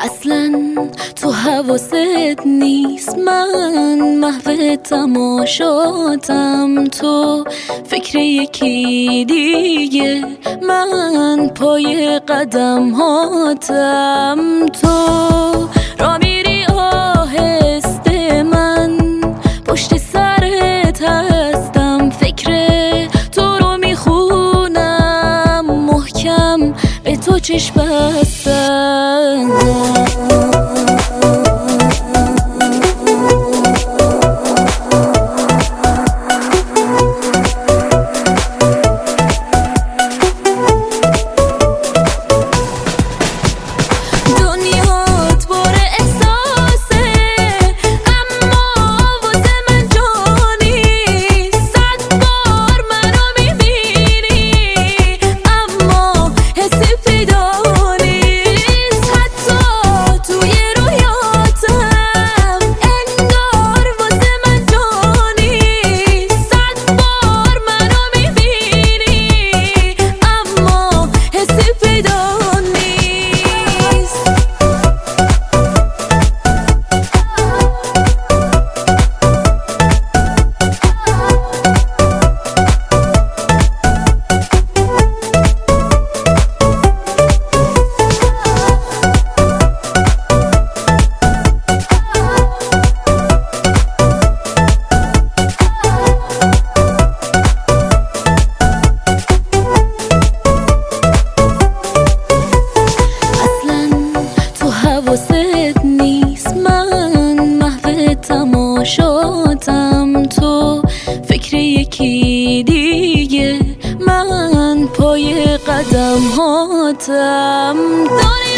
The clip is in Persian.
اصلا تو حواست نیست، من محو تماشاتم، تو فکر یکی دیگه، من پای قدم هاتم. تو را میری آهسته، من پشت سرت هستم، فکر تو رو میخونم محکم، به تو چشم بستم. تماشاتم، تو فکر یکی دیگه، من پای قدم هاتم.